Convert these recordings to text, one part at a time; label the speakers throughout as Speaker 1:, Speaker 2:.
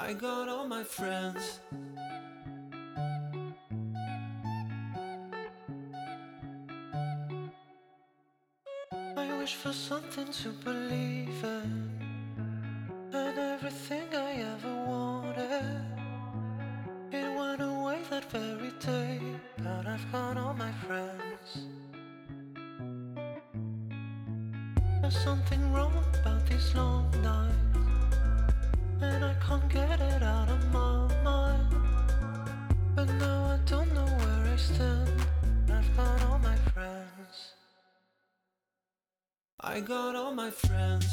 Speaker 1: I got all my friends. I wish for something to believe in, and everything I ever wanted, it went away that very day. But I've got all my friends. There's something wrong about these long nights, and I can't get it out of my mind. But now I don't know where I stand. I've got all my friends. I got all my friends.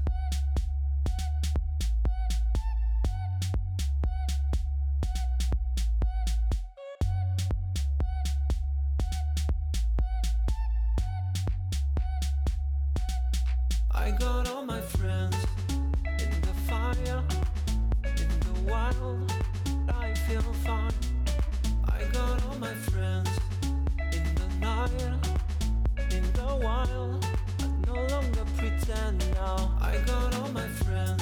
Speaker 1: I got all my friends. In the fire, in the wild, I feel fine. I got all my friends. In the night, in the wild, I no longer pretend now. I got all my friends.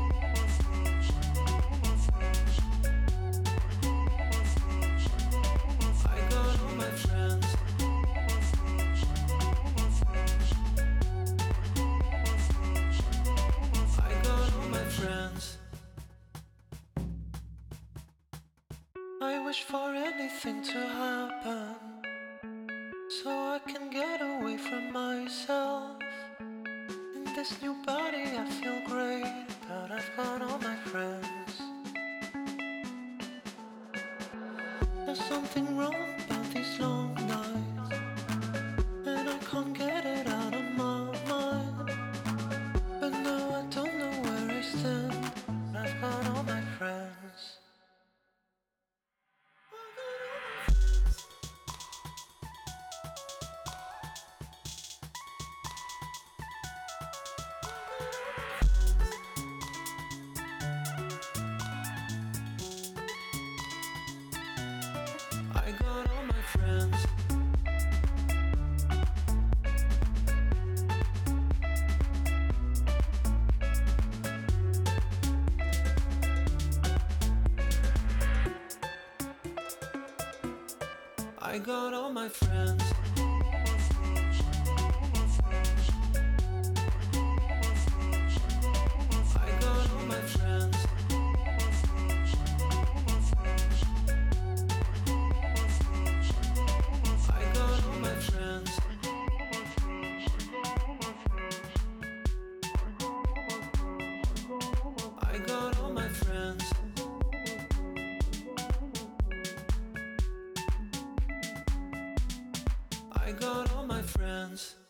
Speaker 1: I got all my friends. I got all my friends. I wish for anything to happen, so I can get away from myself. In this new body I feel great, but I've got all my friends. There's something wrong about these long nights, and I can't get it out of my mind. But now I don't know where I stand. I've got all my friends. I got all my friends. I got all my friends. I got all my friends. I got all my friends. I got all my friends. I got all my friends.